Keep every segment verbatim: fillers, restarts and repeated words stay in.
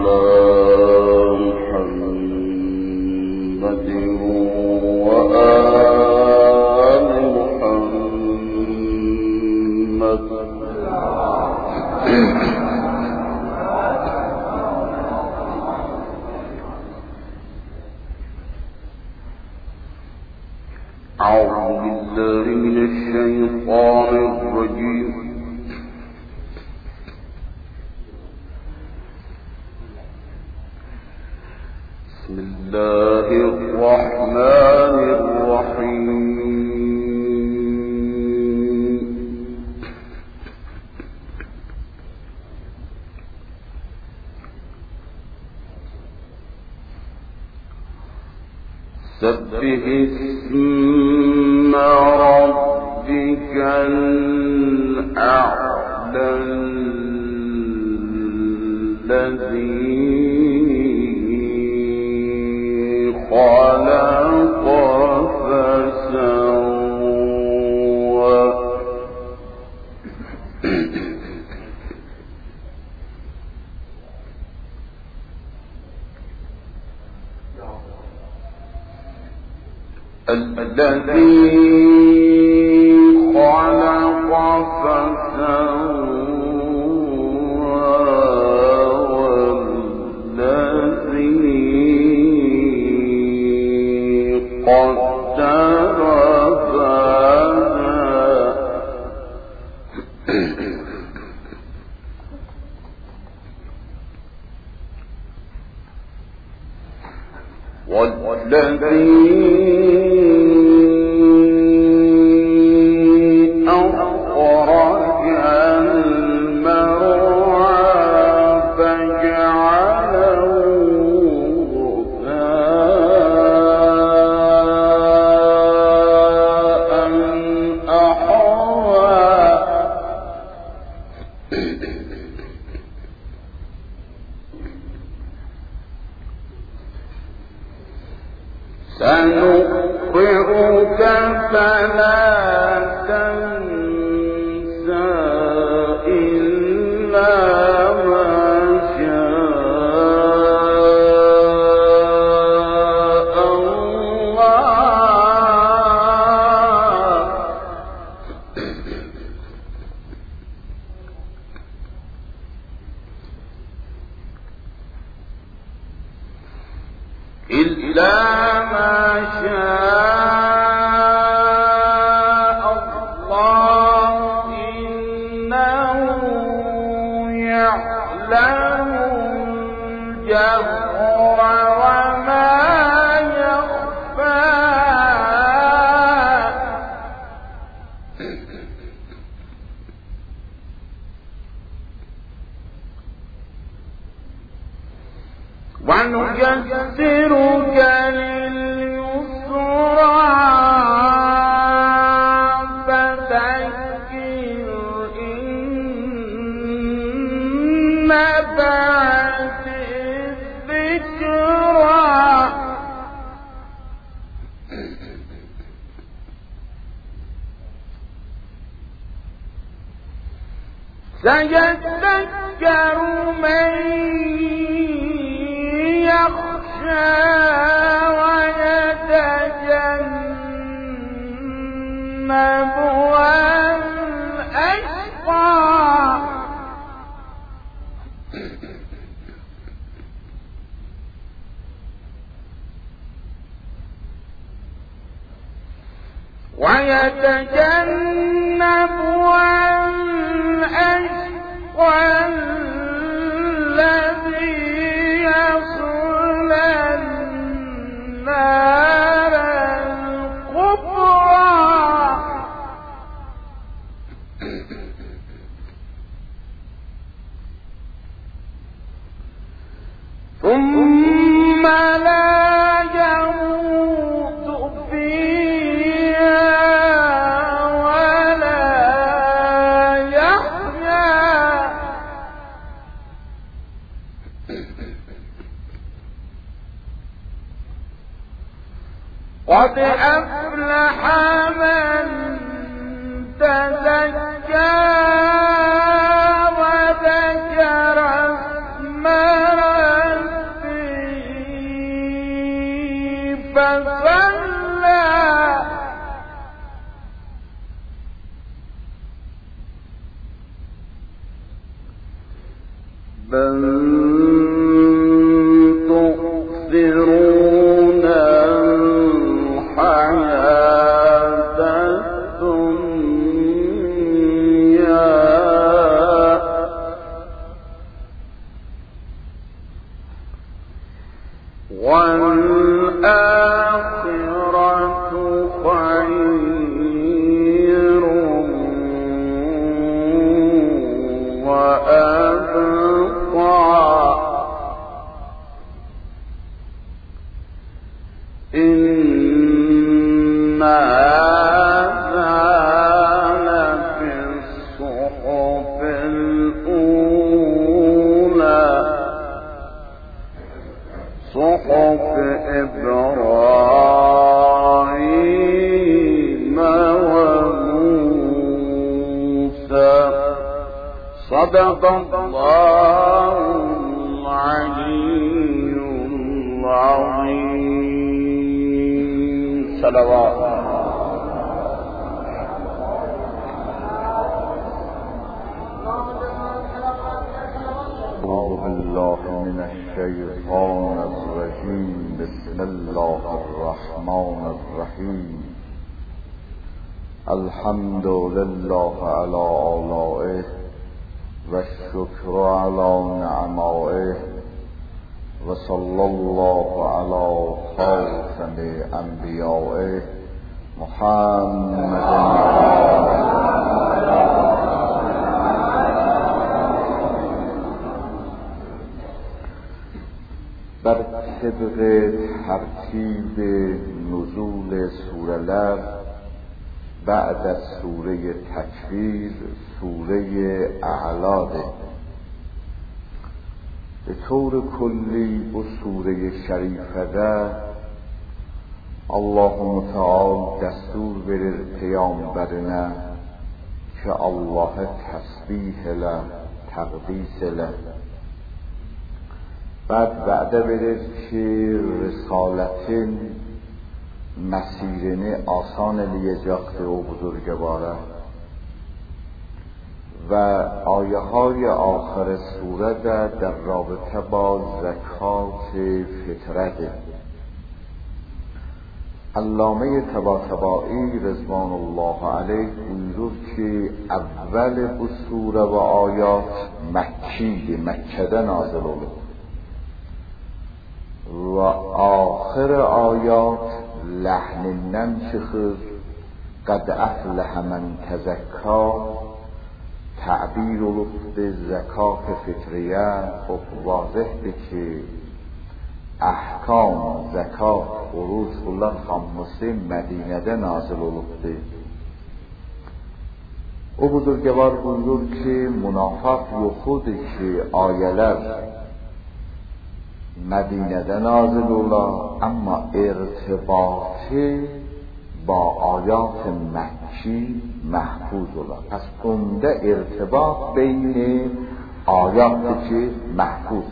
سبح اسم ربك الأعلى الذي خلق فسوى الذي خلق فسوى والذي قدر فهدى والذي سنقرئك فلا تنسى إلا ما شاء الله إلا ما شاء الله إنه يعلم الجهر وما يخفى ونيسرك لليسرى فذكر إن نفعت الذكرى سيذكر من يخشى ويتجنبها الأشقى ويتجنبها الأشقى الذي يصلى النار الكبرى ثم لا يموت فيها ولا يحيا قد أفلح من تزكى وذكر اسم ربه فصلى بل تؤثرون الحياة الدنيا والآخرة خير وأبقى إن هذا لفي الصحف الأولى صحف إبراهيم وموسى صدق الله العلي العظيم. صلوات. أعوذ بالله من الشيطان الرجيم. بسم الله الرحمن الرحيم. الحمد لله على آلائه والشكر على نعمائه وصلى الله على خاتم أنبيائه محمد بر طبق ترتیب نزول سوره‌لر بعد از سوره تکویر سوره اعلاده. به طور کلی bu سوره شریفه Allah Teala dəstur verir Peyğəmbərinə ki, Allah'a təsbih elə, təqdis elə. بعد وعده verir ki, رسالتین مسیرini آسان eləyəcəkdir o buzurgevara و آیه های آخر سوره در رابطه با زکات فطره. علامه طباطبایی رضوان الله علیه بuyurur ki اول bu سوره و آیات مکی مکه نازل olub و آخر آیات لحنیndən çıxır. قد افلح من تزکا تعبیر olubdur زکات فطریه. خب واضحdir ki احکام زکات oruç bunlar hamısı Mədinədə nazil olubdur. O buzurgevar buyurur ki münafaq yoxudur ki ayələr Mədinədə nazil ola amma irtibatı با آیات مکی محفوظ ola. پس عمده ارتباط بین آیاتی که محفوظ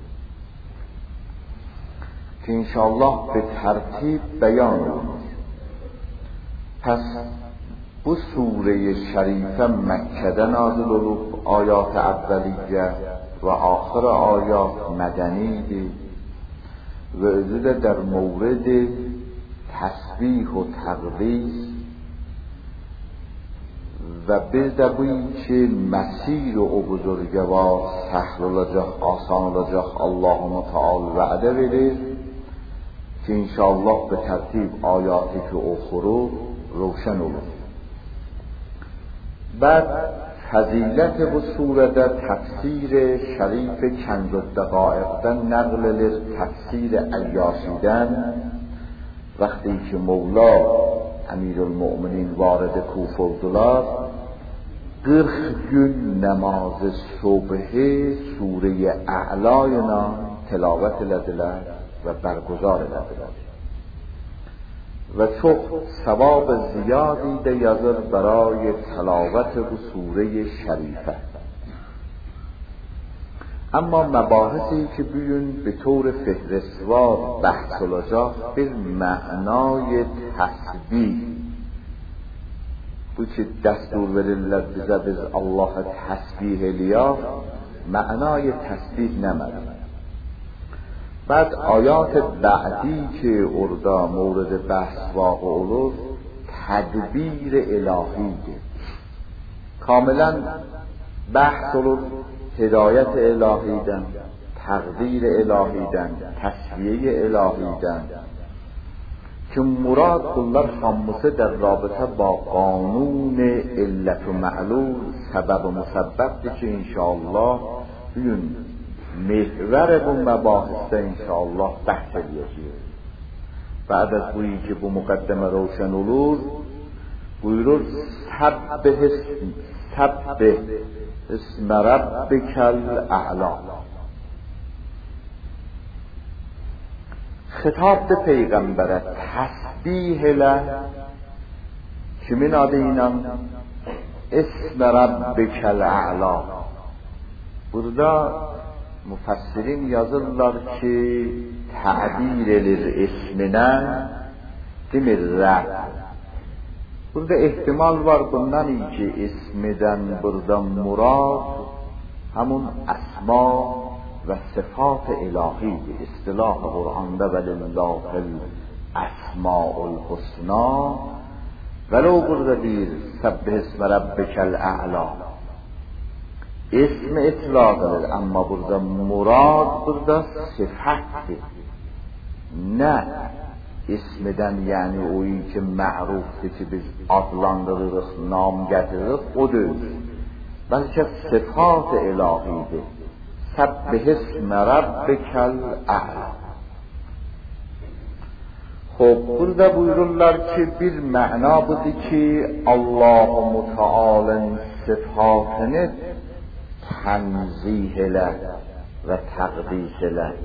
که انشاءالله به ترتیب بیان olunur. پس bu سوره شریفه مکه نازل olub آیات اولیه و آخر آیات مدنی و özü de در مورد تسبیح و تقدیس و بدبویی که مسیر او بزرگوار سهل olacaq, آسان olacaq Allah Teala vədə verir ki inşallah به ترتیب آیاتی که oxurur روشن olur. بعد فضیلت bu surədə təfsir şərif Kənz الدقایق'dan نقل edilir. تفسیر عیاشیdən وقتی که مولا امیرالمؤمنین وارد کوفه oldular qırx gün namaz صبح سوره اعلاینا تلاوت elədilər və برگزار elədilər و çok ثواب زیادی ده yazır برای تلاوت bu سوره شریفه. اما مباحثی که بیون به طور فهرستوار بحث لجا به معنای تسبیح بود که دستور ولله بزبز الله تسبیح لیا معنای تسبیح نمد. بعد آیات بعدی که اردا مورد بحث واقع اولوز تدبیر الهی ده. کاملا بحث اولوز هدایت الهی دن، تقدیر الهی دن، تسویه الهی دن که مراد کلر خاموسه در رابطه با قانون علت و معلول سبب و مسبب ده که انشاءالله بیون محور بون مباحث انشاءالله بحث لیشی. بعد از بویی که بو مقدمه روشن اولور بویرور سبه سبه اسم ربک الاعلی. خطاب به پیغمبره تسبیح له که من آدینم اسم ربک الاعلی. بردا مفسرین یازلار که تعبیر للاسم نه دم رب. بردا احتمال وار بندنی که اسم دن بردا مراد همون اسما و صفات الهی به اصطلاح قرآن ده ولله الاسماء الحسنا ولو بردا دیر سبح اسم ربک الاعلی اسم اطلاق دارد، اما بردا مراد بردا صفت نه اسم دن یعنی اویی که معروفه که به adlandırırız نام گترırız odur، بلکه صفات الهی ده. سبح اسم ربک الاعلی. خب بردا بuyururlar که bir معنا بودی که الله متعال صفاتنه تنزیه له و تقدیس له.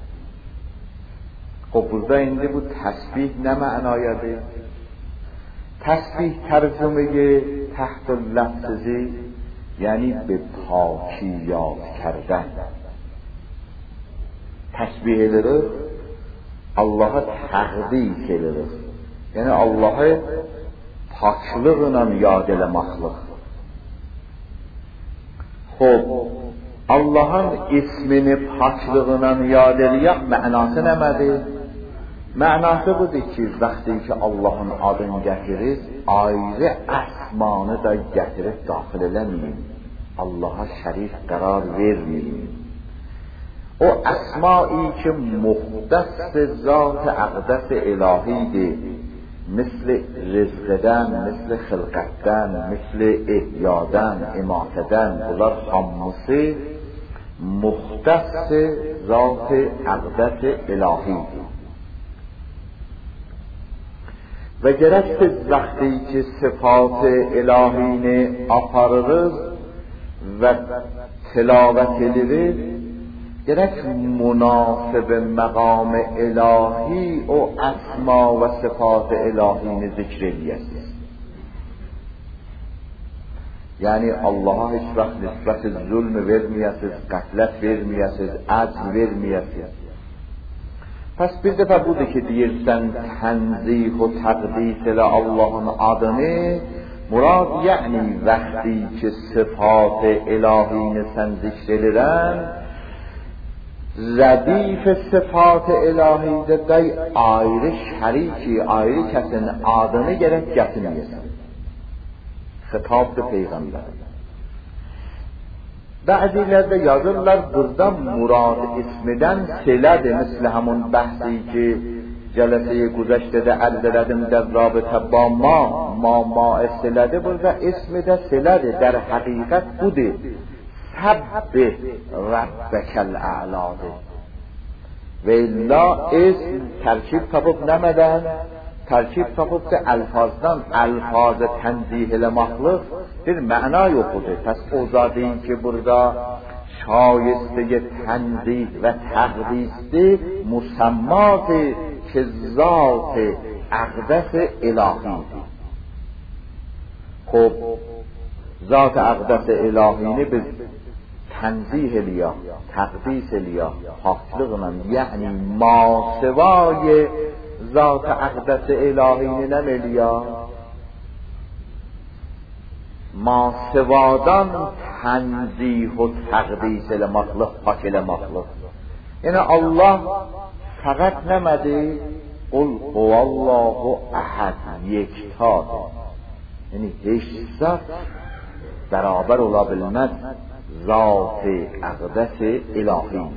خب بردا اینده بود تسبیح نه معنایده. تسبیح ترجمه تحت اللفظی یعنی به پاکی یاد کردن. تسبیح لره الله تقدیس لره یعنی الله پاکلığına yad eləmaqlıq. خب Allah'ın ismini paklığına yad eləyək mənası nəmədir? Mənası budur ki, vaxtı ki Allah'ın adını gətirir, ayrı əsmanı da gətirib daxil eləməyin. Allah'a şərik qərar verməyin. O əsma-i ki muxtas zat əqdəs ilahidir. مثل رزقدن، مثل خلقتدن، مثل احیادن، اماتدن، bunlar hamısı muxtas zat əqdəs ilahidir. Və gərəkdir vaxtı ki sıfat ilahini aparırız və tilavət edirik, گرک مناسب مقام الهی و اسما و صفات الهی ذکر الیسیز. یعنی الله هیچ وقت نسبت ظلم vermeyesiz, قتلت vermeyesiz, عجز vermeyesiz. پس bir defa budur ki deyirsən tənzih و təqdis elə Allah'ın adını murad yəni vəxti ki sıfat ilahini sən zikr edirən ردیف صفات الهی ده ayrı şəriki, ayrı kəsin adını gərək gətirməyəsən. Xitab da Peyğəmbər. Bəzilərdə yazırlar, burada murad ismidən silədir. Misl همون بحثی که جلسه گذشته عرض elədim در رابطه با ما ما ما silədir. Burada ismi də silədir. در حقیقت budur. سبح ربک الاعلی و الا اسم ترکیب tapıp نمدن ترکیب tapıp da الفاظdan الفاظ تنزیه لمخلوق bir معنا yoxudur. Pes o zadin ki burada şayeste tenzih ve təqdisdir musammat ki zat اقدس الهیdir. خب ذات اقدس الهینه به تنزیه لیا، تقدیس لیا، پاکلغ یعنی ما سوای ذات اقدس الهی نملیا ما سوادان تنزیه و تقدیس لمخلوق پاک لمخلوق. یعنی الله فقط نمده قل هو الله احد یکتا، یعنی هیچ ذات برابر اولا بالمد ذات اقدس الهی.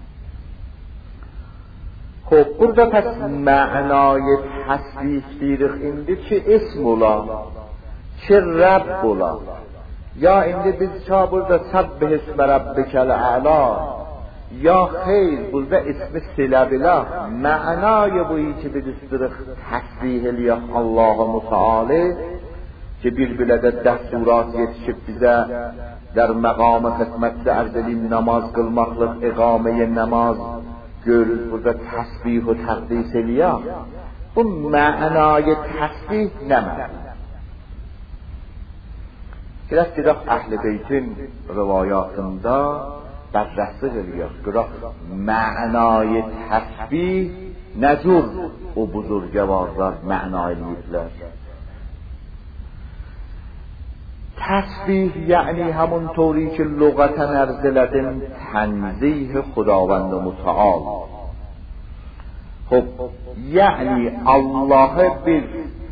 خب burada پس معنای تسبیح دیرخ اینده چه اسم اولا چه رب اولا، یا اینده biz چا burada سبح اسم ربک الاعلا، یا خیر burada اسم سلبلا. معنای بویی که بدسترخ تسبیح لیا الله متعالی که bilbilede دستورات yetişip bize در مقام خدمت اردلیم نماز kılmaklık اقامه نماز görürüz burada tesbih و تقدیس لیا. bu معنای تسبیح نمد biraz biraz اهل بیتین روایاتında بررسی geliyor. Biraz معنای تسبیح نجور o buzurgevazlar معنایلیدler. تسبیح یعنی همون طوری که لغتا ارزلدن تنزیه خداوند متعال. خب یعنی الله bir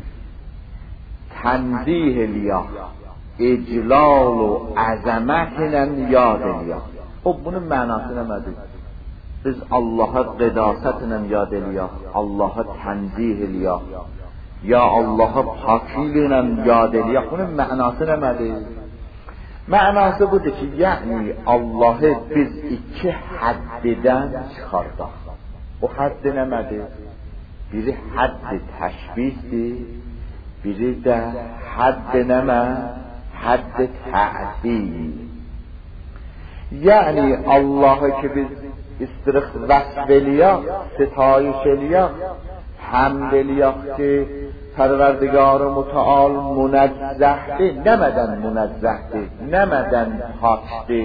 تنزیه لیا اجلال و عظمتنن یاد لیا. خب bunun mənası nəmədir? Biz Allah'a qedasətnən yad eliyaq, Allah'a tənzih eliyaq, ya Allah'a pakilnən yad eliyaq. Bunun mənası nəmədir? Mənası budur ki, yəni Allah'ı biz iki həddidən çıxardaq. O həddi nəmədir? Biri həddi təşbihdir, biri də həddi nəmə? Həddi tə'dil. یعنی الله که biz istiriq vəsf eliyaq, ستایش eliyaq, hamd eliyaq ki Pərverdigar-ı Müteal münezzəhdir, nəmədən münezzəhdir, nəmədən pakdir,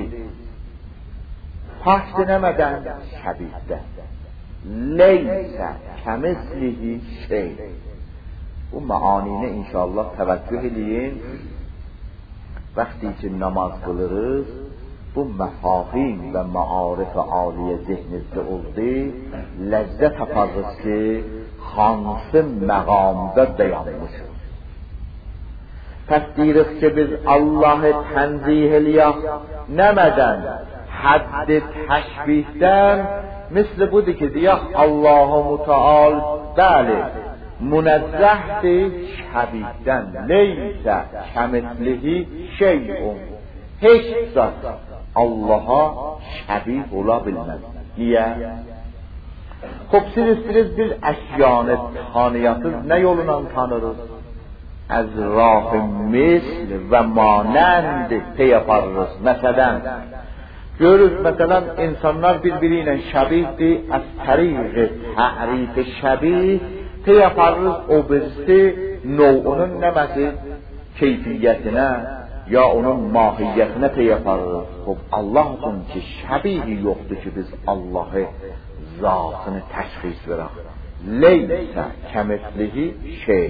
pakdir nəmədən şəbihdə. Leysə kəmislihi şey. Bu maanini inşallah təvəccüh eləyin. Vəqti ki namaz qılırız, bu mefahim ve maarif aliye zihninizde oldu, lezzet taparız ki hansı məqamda dayanmışız. Pəs deyirik ki biz Allah'ı tənzih eliyaq, nəmədən? Haddi təşbihdən, misli budur ki deyək Allah-u Müteal bəli, münezzəhdir şəbihdən, leysə kəmislihi şeyun, heç zat Allah'a şəbih ola bilməz. Niyə? Xub siz istiriz biz əşyanı tanıyatız, nə yolundan tanırız? Az rah-ı misl və manənd pey yaparız. Məsələn, görürüz məsələn insanlar birbiri ilə şəbihdir, az təriq-i tə'rif-i şəbih pey yaparız, o birisi nov'unun nəməsi? Keyfiyyətinə ya onun mahiyyətinə pey yaparız. Xub Allah üçün ki şəbihi yoxdur ki biz Allah'ı zatını təşxis verək. Leysə kəmislihi şey.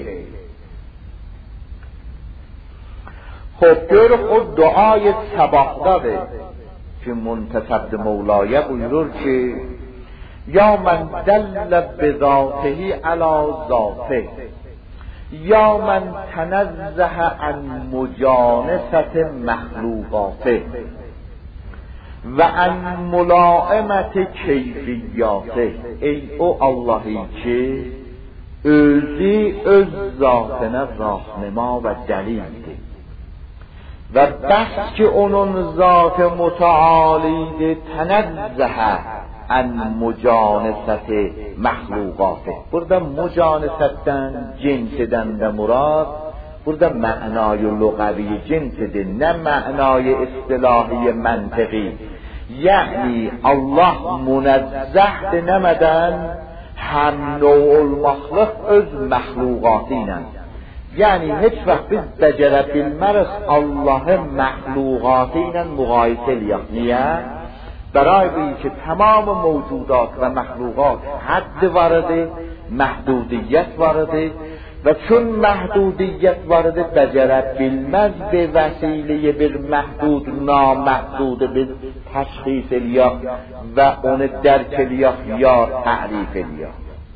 خب görürük o duayı sabahdadır ki muntasab Mevla'ya buyurur ki ya men delle bizatihi ala zatih یا من تنزه عن مجانست مخلوقاته و عن ملائمت کیفیاته. ای او Allah'ı ki özü öz zatına rahnema ve delildir ve bes ki onun zat mütealidir tenezzehe en mücaneset mahluqatı. Burada mücanesetten, cinseden de murad, burada ma'nay lügavi cinsidir, ne ma'nay istilahi mentıqi. Yani Allah münezzehdir nemeden hem nol mahluq öz mahluqatı ilə یعنی هیچ وقت biz بجره بالمرس الله مخلوقات اینن مقایسه لیاق نیه برای که تمام موجودات و مخلوقات حد وارده محدودیت وارده و چون محدودیت وارده بجره بالمرس به وسیله بالمحدود نامحدود به تشخیص لیاق و اون درک لیاق یا تعریف لیاق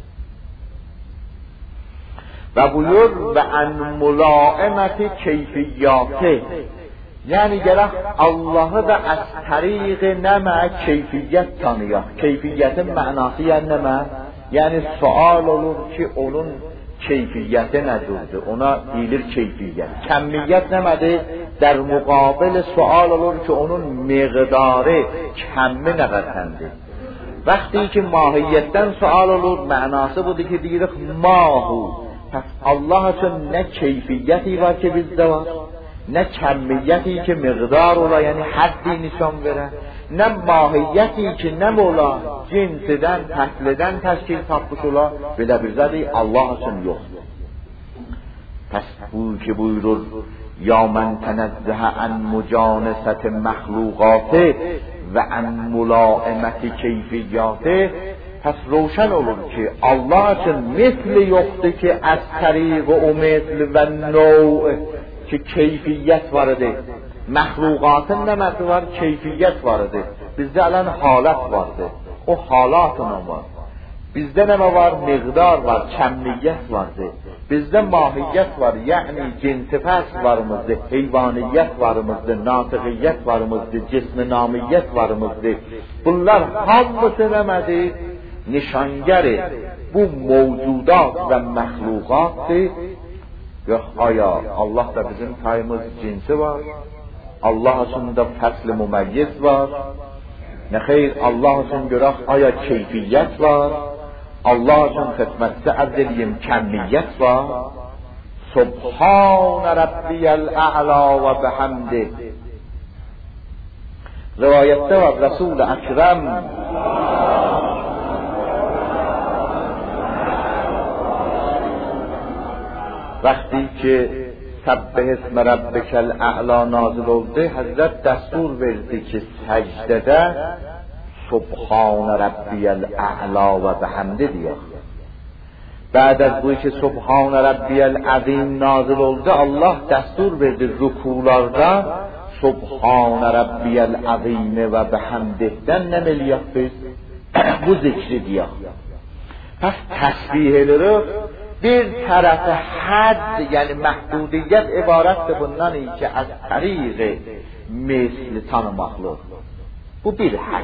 و بیور و ان ملائمت کیفیاته یعنی گرفت الله و از طریق نمه کیفیت تانیه کیفیت معناسی نمه یعنی سوال olur که اونون کیفیت ندوده اونا دیلر کیفیت کمیت نمده در مقابل سوال olur که اونون مقداره کمه نقدنده وقتی که ماهیتن سوال olur معناسه بوده که دیگه ماهو پس الله چون نه کیفیتی var که bizde var نه کمیتی که مقدار ola یعنی حدی نشان بره نه ماهیتی که نه مولا cinsden təkleden təşkil tapmış ola belə bir zat Allah üçün yoxdur. Pəs bu ki buyurur ya men tenezzeh an mucanesat məxluqat və an mulaimət keyfiyyat pəs روشن olur ki Allah üçün misli yoxdur ki az təriq o misl və nov ki keyfiyyət var idi. Məxluqatın nəməsi var? Keyfiyyət var idi. Bizdə alən halət vardı. O halatın var. Bizdə nə var? Miqdar var, kəmmiyyət vardı. Bizdə mahiyyət var, yəni cinsi fəs varımızdı, heyvaniyyət varımızdı, natiqiyyət varımızdı, cismi namiyyət varımızdı. Bunlar hamısı nəmədi? Nişangəri bu mevcudat və məxluqatdır. Yox, aya Allah da bizim tayımız cinsi var. Allah üçün də fəsl-i müməyyiz var. Nə xeyr, Allah üçün görək aya keyfiyyət var. Allah üçün xidmətdə əvdəliyim kəmmiyyət var. Subhan Rabbiyəl ə'la və bihamdi. Rivayətdə var Resul-i Əkrəm وقتی که سبح اسم ربک الاعلا نازل oldu حضرت دستور verdi که سجدده سبحان ربی الاعلا و بحمده دیگه بعد از bu که سبحان ربی العظیم نازل oldu Allah دستور verdi rükularda سبحان ربی العظیم و بحمده den نمیلیاق biz bu zikri diye pes tesbihleri bir tarafı حد یعنی محدودیت عبارت bundan ki از طریق مثل tanımaqlıq bu bir حد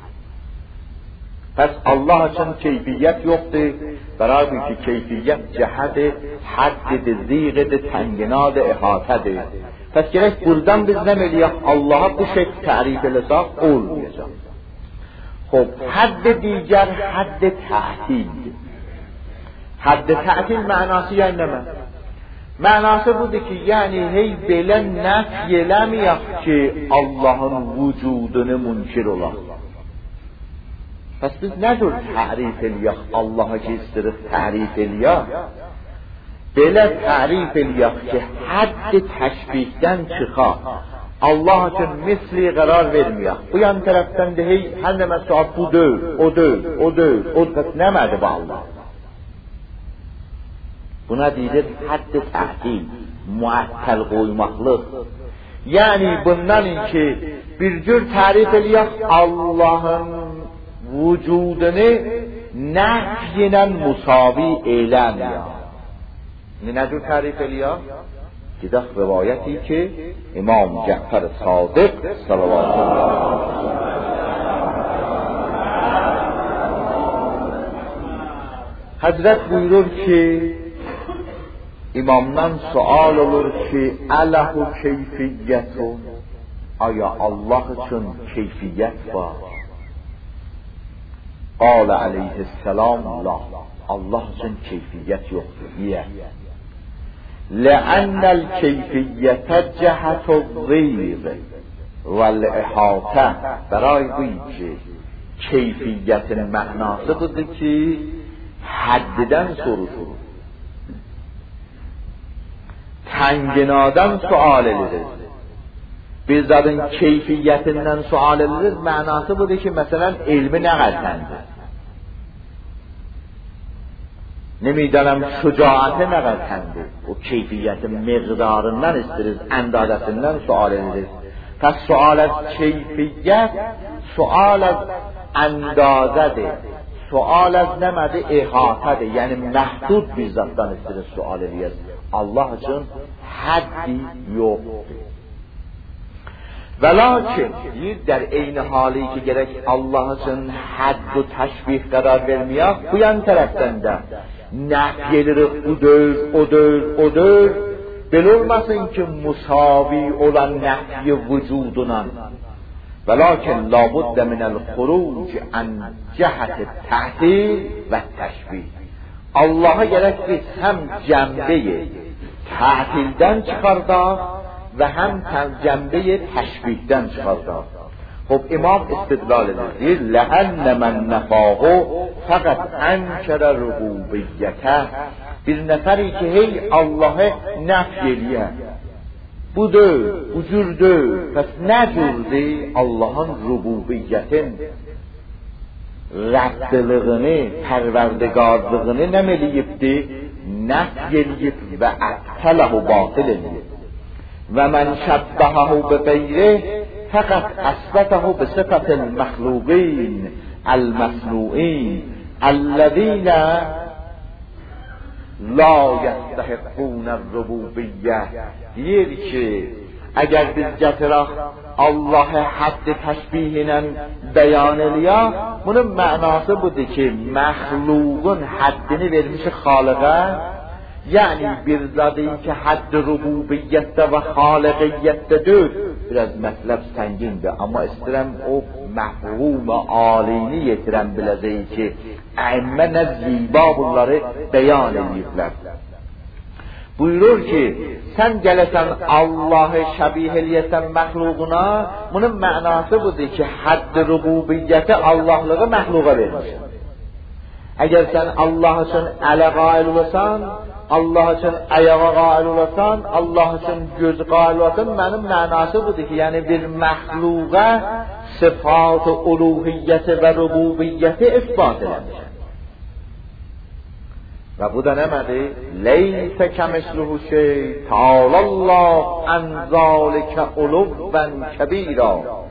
pes Allah için keyfiyyet yoktur برای ki keyfiyyet cəhət حد ziğ tənginad ihatədir pes gerek buradan biz nəməliyək Allah'a bu şekil tarif eləsək olmayacaq خب حد دیگر حد تعطیل حد تعطیل معناسی یعنی نمه معناسی بوده که یعنی هی بله نفی لمیق که Allah'ın vücudunu münkir ola pes biz nedir tarif eliyaq Allah'a ki istirik tarif eliyaq bele tarif eliyaq ki حد təşbihdən çıxa Allah için misli qarar vermiyaq bu yan tərəfdən de hey hər nəmə saat bu döv o döv o döv o döv nəmədi bu Allah buna deyilir haddi təhdil, muəttəl qoymaqlıq. Yəni bundan ki bir cür tarif eləyək Allah'ın vücudunu nəfyinə musavi eləməyək. Nə cür tarif eləyək? Gidək rivayəti ki İmam Cəfər Sadiq sallallahu aleyhi ve sellem Həzrət buyurur ki İmamdan sual olur ki ələhu keyfiyyətun aya Allah üçün keyfiyyət var qalə aleyhisselam la Allah üçün keyfiyyət yoxdur niyə? Ləənnəl keyfiyyətə cəhətü zeyr vəl-ihatə برای bu ki keyfiyyətin mənasıdır ki haddidən soruşur tənginədən sual edilir. Bizlərin keyfiyyətindən sual edilir. Mənası budur ki, məsələn, elmi nə qədərdir? Nemiddənəm, şücaəti nə qədərdir? O keyfiyyətin miqdarından istiriz, əndazəsindən sual edilir. Pəs sual az keyfiyyət, sual az əndazədir. Sual az nəmədir? İhatədir. Yəni, məhdud bir zatdan istiriz sual edilir. Allah üçün həddi yoxdur. Və lakin deyir, در eyni hali ki gerek Allah üçün hədd و təşbih qərar verməyək, bu yan tərəfdən də nəf gelirik, odur, odur, odur, belə olmasın ki musavi olan nəfi vücuduna. Və lakin labuddə minəl xuruc ən cəhət təhdil və təşbih. Allah'a gerek biz həm cəmbəyi təhdildən çıxardaq ve hem cəmbe təşbihdən çıxardaq. Xub imam istidlal edir. لَأَنَّ مَنْ نَفَاهُ فَقَدْ أَنْكَرَ رُبُوبِيَّتَهُ. Bir nəfəri ki hey Allah'ı nəfy eləyər. Budur, ucurdur. Pəs nə cürdür? Allah'ın rububiyyətin rəddilığını, pərverdigarlığını nə meliyibdir? Nəfy eləyib və ətələhu batıl eləyib. ومن شبهه بغيره فقط أثبته بصفة المخلوقين المصنوعين الذين لا يستحقون الربوبیه. دیر که اگر biz gətirək Allah'a hadd təşbih ilə bəyan eləyək, bunun mənası budur ki məxluqun həddini vermiş xaliqə, yani bir zadı ki hadd rububiyyette ve haliqiyyettedir. Biraz mətləb səngindir, amma istirəm o məhrum alini yetirəm biləcək ki, əmmə nə ziba bunları bəyan ediblər. Buyurur ki, sən gələsən Allah'ı şəbih eləyəsən məxluquna, bunun mənası budur ki, hadd rububiyyəti Allahlığı məxluqa vermişsin. Əgər sən Allah üçün ələ qail olasan, Allah üçün ayağa qail olasan, Allah üçün göz qail olasan, mənim mənası budur ki, yəni bir məxluqa sıfat-ı uluhiyyəti və rububiyyəti isbat eləmişəm. Və bu da nəmədir? Leysə kəmisluhu şey, ta'alallah ən zalikə uluvvən kəbira.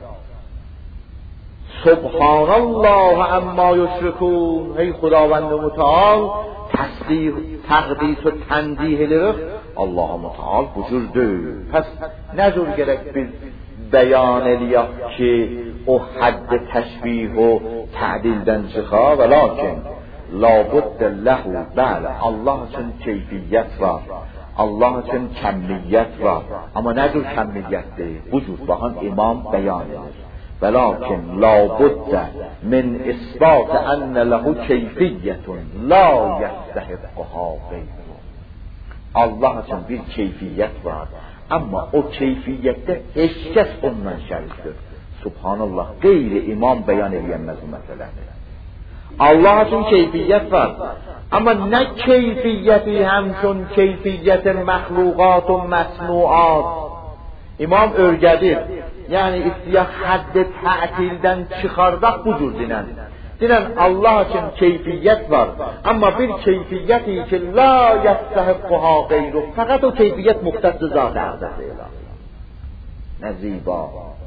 Subhanallah əmmə yüşrikun. Ey Xudavənd mütəal, təsbih, təqdis və təndih edirik. Allah-u Müteal bu cürdür. Pəs nə cür gərək biz bəyan eləyək ki, o hədd təşbih o tədildən çıxa və lakin labuddə ləhu, bəli, Allah üçün keyfiyyət var, Allah üçün kəmmiyyət var. Amma nə cür kəmmiyyətdir? Bu cür baxın imam bəyan edir. Və lakin labuddə min isbat ənə ləhu keyfiyyətun la yəstəhiqquha qeyru. Allah üçün bir keyfiyyət var, amma o keyfiyyətdə heç kəs ondan şərikdir. Subhanallah, qeyri imam bəyan edilməz bu məsələdir. Allah üçün keyfiyyət var, amma nə keyfiyyəti həmçün keyfiyyətin məxluqatun məsnuat. İmam örgədir, yəni istiyaq həddi tətildən çıxardaq bu cür dinən. Dinən Allah üçün keyfiyyət var, amma bir keyfiyyəti ki, la yəstəhiqquha qeyru. Fəqət o keyfiyyət muxtəs-i zat-ı əqdədir. Nə ziba.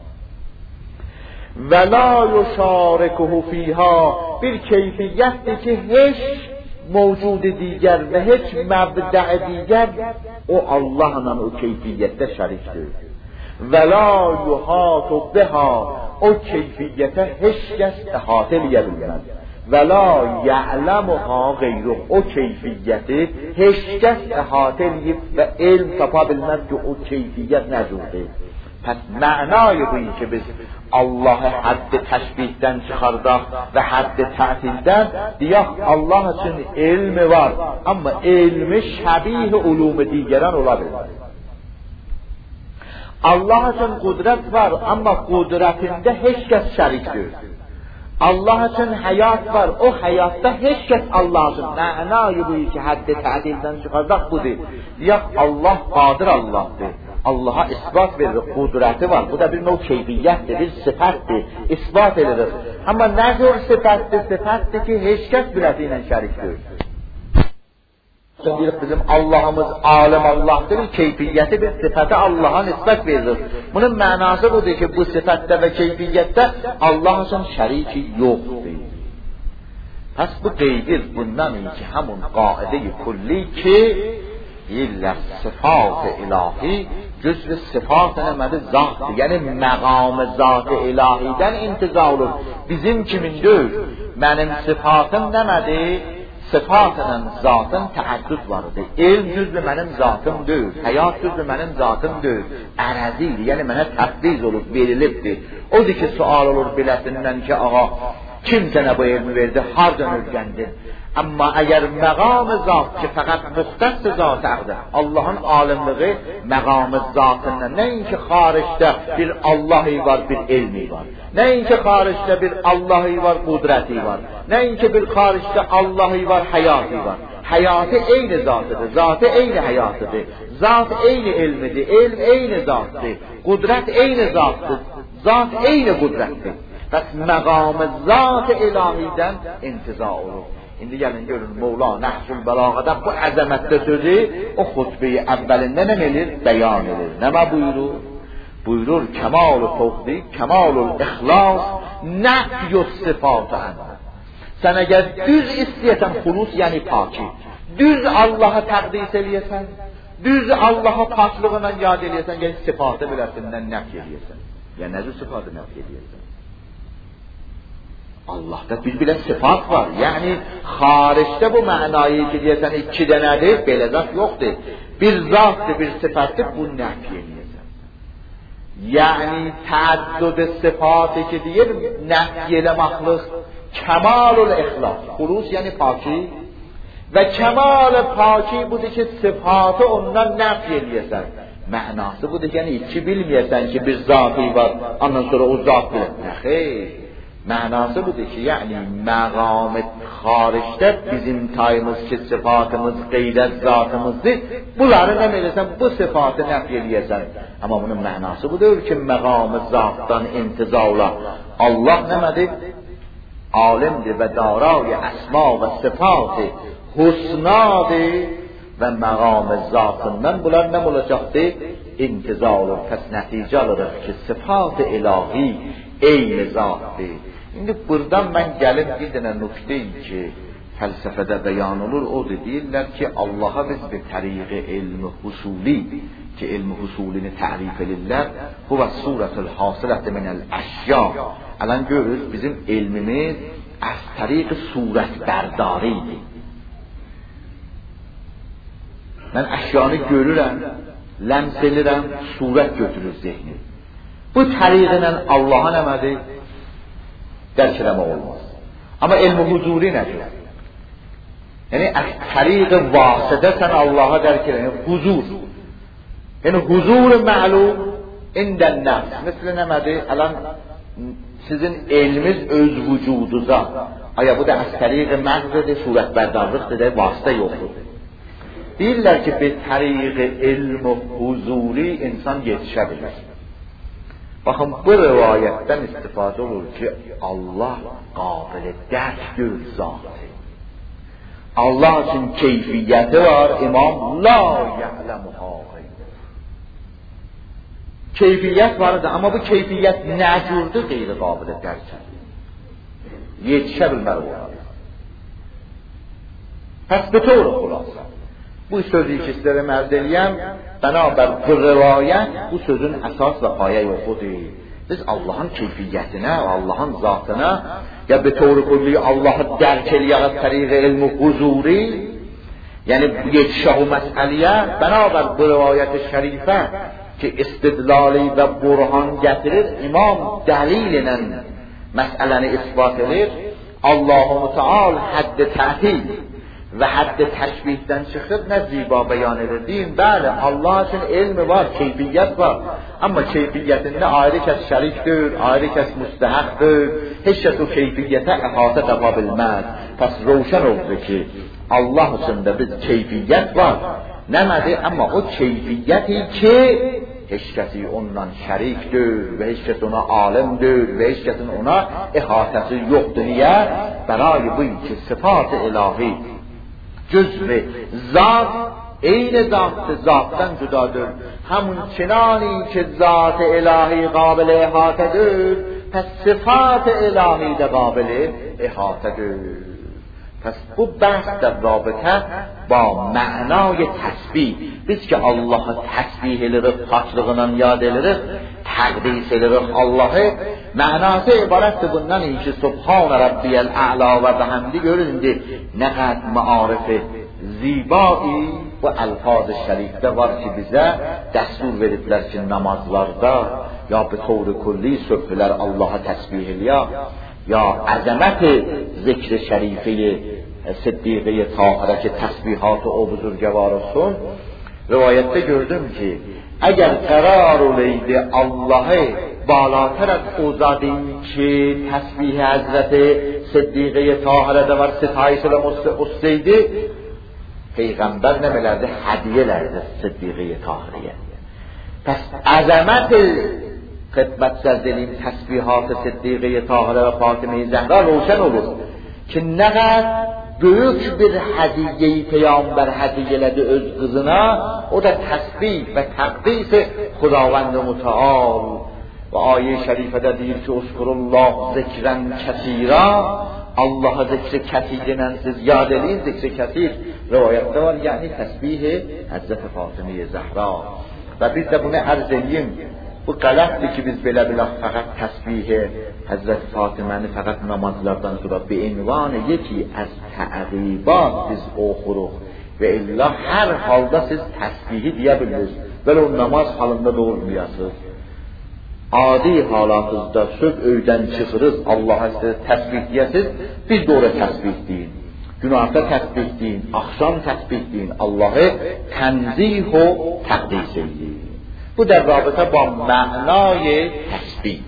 Və la yuşarikuhu fiha, bir keyfiyyətdir ki, heç mevcudi digər və heç məbdə'i digər o Allahla o keyfiyyətdə şərikdir. Və la yuhatu biha, o keyfiyyətə heç kəs əhatə eləyə bilməz. Və la ya'lamuha qeyruh, o keyfiyyəti heç kəs əhatə eləyib və elm tapa bilməz ki, o keyfiyyət nə cürdür. Pəs mənayı bu ki, biz Allah'ı haddi təşbihdən çıxardaq və haddi tətildən deyək, Allah üçün elmi var, amma elmi şəbih ulumu digərən ola bilməz. Allah üçün qudret var, amma qudretində heç kəs şərikdir. Allah için hayat var. O hayatta hiç kes Allah için mənayı bu ki haddi ta'dildən çıxardaq budur. Ya Allah qadir Allah'dır. Allah'a isbat verir, kudreti var. Bu da bir növ keyfiyyətdir, bir sıfatdır. İsbat edilir. Ama ne zor sıfatdır? Sıfatdır ki hiç kes biletiyle şərikdir. Deyirik bizim Allah'ımız alim Allah'dır, keyfiyyəti bir sıfatı Allah'a nisbət verilir. Bunun mənası budur ki bu sıfatda ve keyfiyyətdə Allah için şəriki yoxdur. Pəs bu deyir bundan ki həmun qaide-i kulli ki illa sıfat-ı ilahi cüzv sıfat-ı nəmədir? Zatdır. Yəni məqam-ı zat-ı ilahiden intiza olur. Bizim kimin deyil? Mənim sıfatım nəmədir? Sıfatının zatın təəddüd vardır. Elm cüzlü mənim zatım deyil. Həyat cüzlü mənim zatım deyil. Ərəzidir. Yəni mənə təbliğ olub, verilibdir. Odur ki sual olur biləsindən ki ağa kim sənə bu elmi verdi? Hardan öyrəndin? Amma əgər məqam-ı zat ki fəqət müxtəs zat əqdir. Allah'ın alimliği məqam-ı zatından nəinki xaricdə bir Allah'ı var, bir elmi var. Nəinki xaricdə bir Allah'ı var, qudreti var. Nəinki bir xaricdə Allah'ı var, həyatı var. Həyatı eyni zatıdır, zatı eyni həyatıdır. Zat eyni elmidir, elm eyni zatdır. Qudret eyni zatdır, zat eyni qudretdir. Bəs məqam-ı zat-ı ilahidən intiza olur. İndi gəlin görün Mevla Nəhsul Bəlağədə bu əzəmətdə sözü o xutbeyi əvvəlində nə edir? Bəyan edir. Nəmə buyurur? Buyurur kəmal-ı tevhid, kəmal-ı ixlas, nəfy-ü sıfat-ı ənə. Sən əgər düz istəyəsən xulus yəni paki, düz Allah'a təqdis eləyəsən, düz Allah'a paklığına yad eləyəsən, yəni sıfatı biləsindən nəfy eləyəsən. Yəni nəzir sıfatı nəfy eləyəsən? Allah'ta bir bile sıfat var. Yani hariçte bu mənayı ki diyesen iki denedir, belə zat yoktur. Bir zattır, bir sıfattır, bu nəfi eləyəsən. Yani təəddüd sıfatı ki deyir, nəfi eləmaqlıq, kəmal-ül ixlas, xulus yani paki ve kemal-ı paki budur ki sıfatı ondan nəfi eləyəsən. Mənası budur ki yani iki bilməyəsən ki bir zatı var, ondan sonra o zat bilir. Xeyr. Mənası budur ki, yəni məqam xaricdə bizim tayımız ki, sıfatımız, qeyrət zatımızdır. Bunları nə eləsən, bu sıfatı nəfi eləyəsən. Amma bunun mənası budur ki, məqam-ı zatdan intizavla Allah nəmədir? Alimdir və darayı əsma və sıfatı husnadır və məqam-ı zatından bunlar nə olacaqdır? İntiza olur. Pəs nəticə alırıq ki, sıfatı ilahi eyni zatdır. İndi buradan mən gəlib bir dənə nüqtəyi ki, fəlsəfədə bəyan olur, o da deyirlər ki, Allah'a biz bir təriqi elmi husuli, ki elmi husulini tərif edirlər, bu və surətül hasiləti minəl əşya. Ələn görürüz, bizim elmimiz az təriqi surət bərdaridir. Mən əşyanı görürəm, ləms edirəm, surət götürür zihni. Bu təriqlə Allah'a nəmədir? Dərk eləmək olmaz. Amma elmi huzuri nədir? Yəni, təriq-i vasıdə sən Allah'a dərk eləmək, huzur. Yəni, huzur-u məlum indən nəfs. Məsələ nəmədir? Ələn, sizin elmiz öz vücuduza. Aya, bu da az təriq-i məqzədir, surətbərdarlıqdır, də vasıdə yoxdur. Deyirlər ki, bir təriq-i elmi huzuri insan yetişə bilir. Bakın bu rivayetdən istifadə olur ki, Allah qabil-i dərkdür zatı. Allah için keyfiyyəti var, imam la ya'lemuha gayruh. Keyfiyyət vardı, amma bu keyfiyyət nə cürdür qeyri qabil-i dərkdir. Yetişə bilməli olar. Pəs bütün xulasa. Bu sözü ki sizlərə mərd eləyəm, bənabər bu rivayət bu sözün əsas və payə yoxudur. Biz Allah'ın keyfiyyətinə, Allah'ın zatına ya bir tövri kulli Allah'ı dərk eləyək təriq ilmi huzuri, yəni yetişəhu məsələyə bənabər bu rivayət-i şərifə ki istidlali və burhan gətirir, imam dəlil ilə məsələni isbat edir. Allah-u Teala hədd-i təhdid و حد تشبیه دن چخد نه زیبا بیانه دیم. بله الله چون علم var کیفیت var اما کیفیت نه آیره کس شریک دور آیره کس مستحق دور هیچ تو کیفیت احاطه قباب المد. پس روشن oldu ki Allah içinde bir keyfiyet var nemedi ama o keyfiyeti ki hiç kesi ondan şerikdir ve hiç kesi ona alimdir ve hiç kesin ona ihatesi yoktur. Niye? Berayı bu ki sıfat-ı ilahi cüz-i zat eyni zat zattan judadır. Hamun çinani ki zat-ı ilahi qabil ihatedir. Pes sıfat-ı ilahi de qabil ihatedir. پس او بحث در رابطه با معنای تسبیح biz ki Allah'a təsbih edirik, paklığından yad edirik, təqdis edirik Allah'ı. Mənası ibarətdir bundan ki Subhan Rabbiyel A'la və bəhəmdi görün indi nə qəd maarifi zibai bu alfaz-ı şərifdə var ki bizə dəstur veriblər ki namazlarda ya به طور کلی söhbələr Allah'a təsbih eləyə یا عظمت ذکر شریفه صدیقه طاهره که تسبیحات او بزرگوار سن روایته gördüm ki اگر قرار olaydı Allah'ı بالاتر از او زادیم که تسبیح حضرت صدیقه طاهره de var ستایش olsaydı پیغمبر نمی‌lerdi hediye lerdi صدیقه طاهره. پس عظمت خدمت سرزلیم تسبیحات صدیقه طاهره و فاطمه زهرا روشن olur ki ne kadar büyük bir hediyeyi peygamber hediyeledi öz kızına o da tesbih ve takdis Xudavand Müteal ve ayet-i şerifede deyir ki uskurullah zikren kesira Allah'a zikri kesirle siz yad edin zikri kesir rivayette var yani tesbih Hazreti Fatıme Zehra ve biz de bunu arz edeyim. Bu غلطی که biz belə belə faqat təsbih Hazret Fatıme'ni faqat namazlardan sonra به عنوان یکی از تعقیبات biz oxuruq və illa hər halda siz təsbihi deyə bilirsiniz. Belə o namaz halında da olmayasınız. Adi halatınızda söz öydən çıxırız, Allah'a siz təsbih deyəsiniz, biz də oraya təsbih deyin. Günahda təsbih deyin, axşam təsbih deyin, Allah'ı tenzih و تقدیس edin. Bu در رابطه با معنای تسبیح.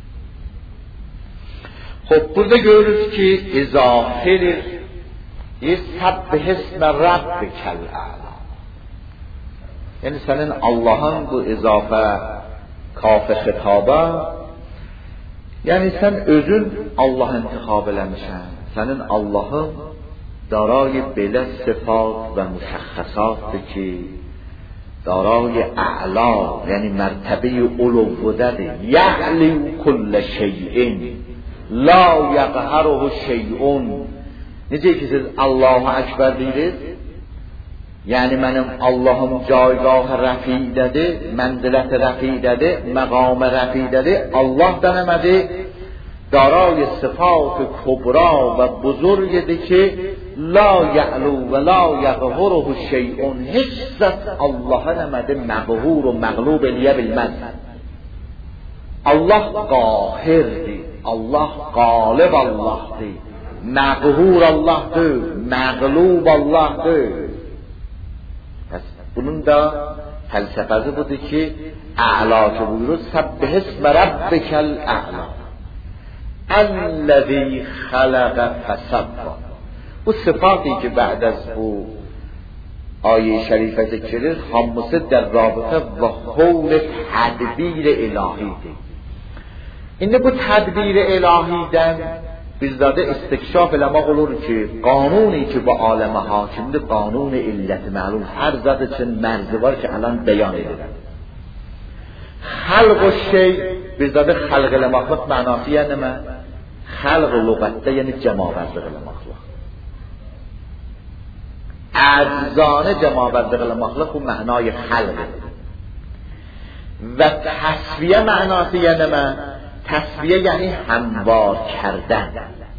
خب burada görürüz ki اضافه سبح اسم ربک الاعلی یعنی senin Allah'ın bu izafe kaf xitaba yani sen özün Allah intikhab eləmişsən. Senin Allah'ın darای belə sıfat və müşəxxəsatdır ki دارای اعلا یعنی مرتبه علویت یعلی کل شیء لا یقهره شیء. necə ki siz Allahu Ekber deyirsiniz yani benim Allah'ım caygahı rəfidədir, mənziləti rəfidədir, məqamı rəfidədir. Allah denemedi دارای صفات کبرا و بزرگی که لا یعلو و لا یقهره شیء هیچ ذات الله نمده مقهور و مغلوب لیه بالمد. الله قاهر دی الله غالب الله دی مقهور الله دی مغلوب الله دی. پس bunun da felsefesi budur ki اعلا که buyurur سبح اسم ربک الاعلا الذي خلق فسوى. bu صفاتی که بعد از bu آیه شریفه ذکر خامسه در رابطه با حول تدبیر الهی دی. اینه bu tedbir الهیden bizlerde استکشاف علما olur ki قانونی که با عالم حاکمده قانون علت معلوم هر ذات için مرزی var ki الان بیان edilir. خلق و شی bizlerde خلق المخلوق معناسی یعنی ما خلق لغته یعنی جماوردق المخلوق اجزانه جماوردق المخلوق و معنای خلق و تسویه معناسی یعنی ما تسویه یعنی هموار کردن.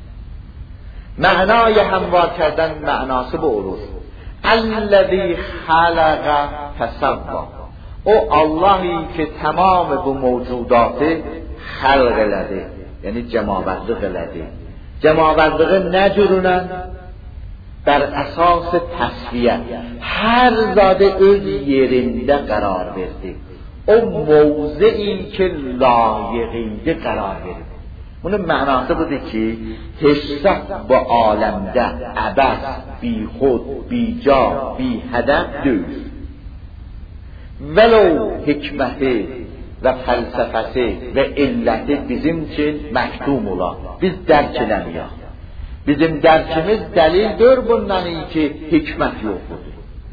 معنای هموار کردن معناسی به اروز الذی خلق فسوا او اللهی که تمام bu موجودات خلق elədi یعنی جماوردق elədi. جماوردق نه جورونن bər əsas təsviyyət hər zadə öz yerində qərar verdi. O mövziyi ki layiqində qərar verdi. Bunun mənası budur ki, heç bu aləmdə əbəs, bixud, bica, bihədəf deyil. Vəlau hikməti və fəlsəfəsi və illəti bizim üçün məktum ola. Biz dərk edəmiyik. Bizim dərkimiz dəlildir bundan ki, hikmət yoxdur.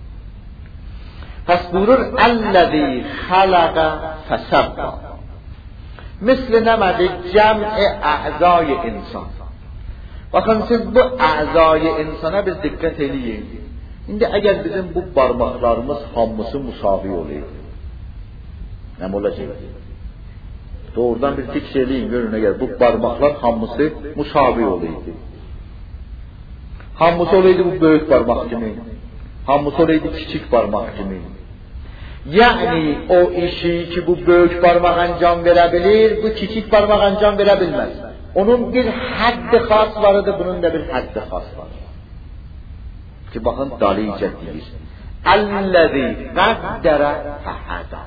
Pəs buyurur, Əl-ləzi xələqə fəsəvvə. Misli nəmədi? Cəm'i ə'zai insan. Baxın, siz bu ə'zai insana biz diqqət eləyin. İndi əgər bizim bu barmaqlarımız hamısı musavi olaydı, nə olacaq? Doğrudan bir fiks eləyin, görün, əgər bu barmaqlar hamısı musavi olaydı. Hamısı olaydı bu böyük parmaq kimi, hamısı olaydı kiçik parmaq kimi. Yəni o işi ki bu böyük parmaq ancam verə bilir, bu kiçik parmaq ancam verə bilməz. Onun bir həddi xas varıdır, bunun da bir həddi xas var. Ki baxın dalicə deyir. Əl-ləzi qəddərə fəhədə.